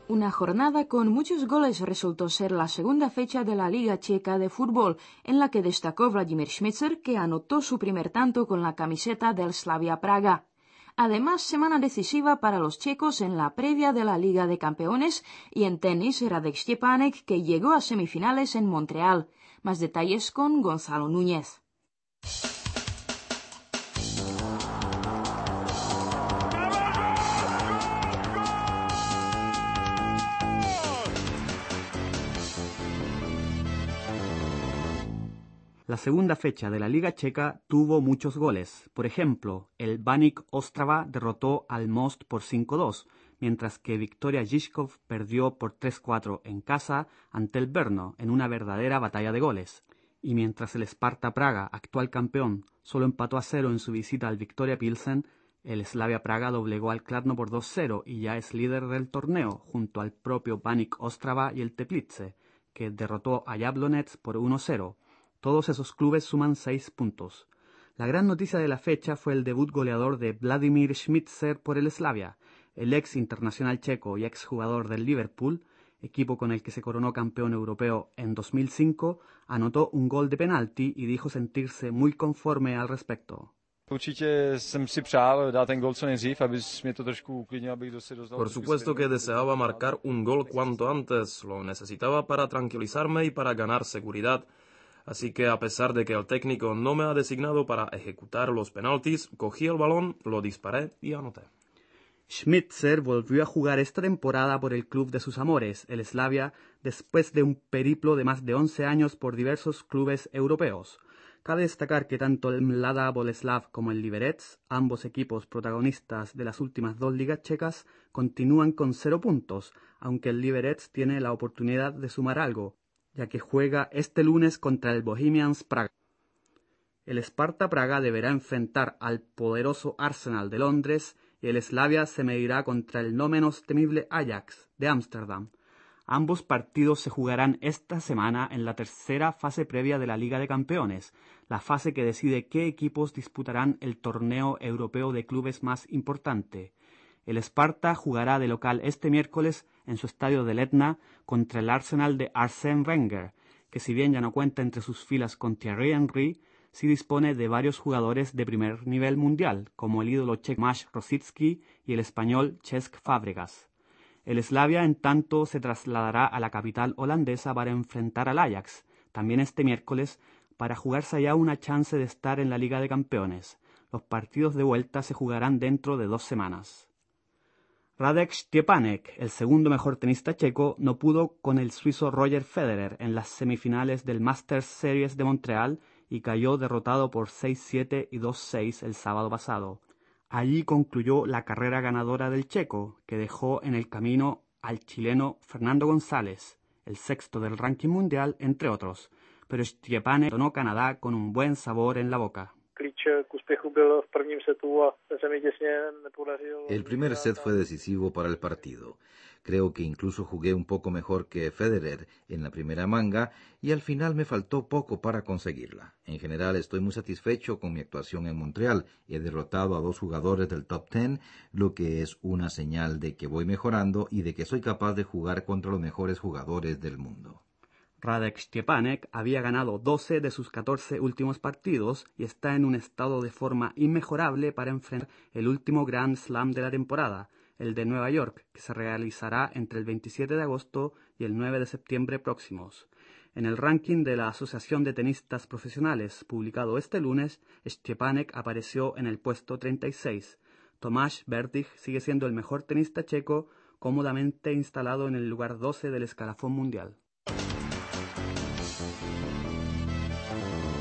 Una jornada con muchos goles resultó ser la segunda fecha de la Liga Checa de fútbol, en la que destacó Vladimir Šmicer, que anotó su primer tanto con la camiseta del Slavia Praga. Además, semana decisiva para los checos en la previa de la Liga de Campeones y en tenis Radek Štěpánek, que llegó a semifinales en Montreal. Más detalles con Gonzalo Núñez. La segunda fecha de la Liga Checa tuvo muchos goles. Por ejemplo, el Baník Ostrava derrotó al Most por 5-2, mientras que Viktoria Žižkov perdió por 3-4 en casa ante el Brno en una verdadera batalla de goles. Y mientras el Sparta Praga, actual campeón, solo empató a 0 en su visita al Viktoria Pilsen, el Slavia Praga doblegó al Kladno por 2-0 y ya es líder del torneo, junto al propio Baník Ostrava y el Teplice, que derrotó a Jablonec por 1-0. Todos esos clubes suman 6 puntos. La gran noticia de la fecha fue el debut goleador de Vladimir Šmicer por el Slavia. El ex internacional checo y ex jugador del Liverpool, equipo con el que se coronó campeón europeo en 2005, anotó un gol de penalti y dijo sentirse muy conforme al respecto. Por supuesto que deseaba marcar un gol cuanto antes, lo necesitaba para tranquilizarme y para ganar seguridad. Así que a pesar de que el técnico no me ha designado para ejecutar los penaltis, cogí el balón, lo disparé y anoté. Šmicer volvió a jugar esta temporada por el club de sus amores, el Slavia, después de un periplo de más de 11 años por diversos clubes europeos. Cabe destacar que tanto el Mlada Boleslav como el Liberec, ambos equipos protagonistas de las últimas 2 ligas checas, continúan con 0 puntos, aunque el Liberec tiene la oportunidad de sumar algo, ya que juega este lunes contra el Bohemians Praga. El Sparta Praga deberá enfrentar al poderoso Arsenal de Londres y el Slavia se medirá contra el no menos temible Ajax de Ámsterdam. Ambos partidos se jugarán esta semana en la tercera fase previa de la Liga de Campeones, la fase que decide qué equipos disputarán el torneo europeo de clubes más importante. El Sparta jugará de local este miércoles en su estadio del Etna contra el Arsenal de Arsène Wenger, que si bien ya no cuenta entre sus filas con Thierry Henry, sí dispone de varios jugadores de primer nivel mundial, como el ídolo checo Tomáš Rosický y el español Cesc Fábregas. El Slavia, en tanto, se trasladará a la capital holandesa para enfrentar al Ajax, también este miércoles, para jugarse allá una chance de estar en la Liga de Campeones. Los partidos de vuelta se jugarán dentro de 2 semanas. Radek Štěpánek, el segundo mejor tenista checo, no pudo con el suizo Roger Federer en las semifinales del Masters Series de Montreal y cayó derrotado por 6-7 y 2-6 el sábado pasado. Allí concluyó la carrera ganadora del checo, que dejó en el camino al chileno Fernando González, el sexto del ranking mundial, entre otros, pero Štěpánek donó Canadá con un buen sabor en la boca. El primer set fue decisivo para el partido. Creo que incluso jugué un poco mejor que Federer en la primera manga y al final me faltó poco para conseguirla. En general estoy muy satisfecho con mi actuación en Montreal. He derrotado a 2 jugadores del top 10, lo que es una señal de que voy mejorando y de que soy capaz de jugar contra los mejores jugadores del mundo. Radek Štěpánek había ganado 12 de sus 14 últimos partidos y está en un estado de forma inmejorable para enfrentar el último Grand Slam de la temporada, el de Nueva York, que se realizará entre el 27 de agosto y el 9 de septiembre próximos. En el ranking de la Asociación de Tenistas Profesionales, publicado este lunes, Štěpánek apareció en el puesto 36. Tomáš Berdych sigue siendo el mejor tenista checo, cómodamente instalado en el lugar 12 del escalafón mundial.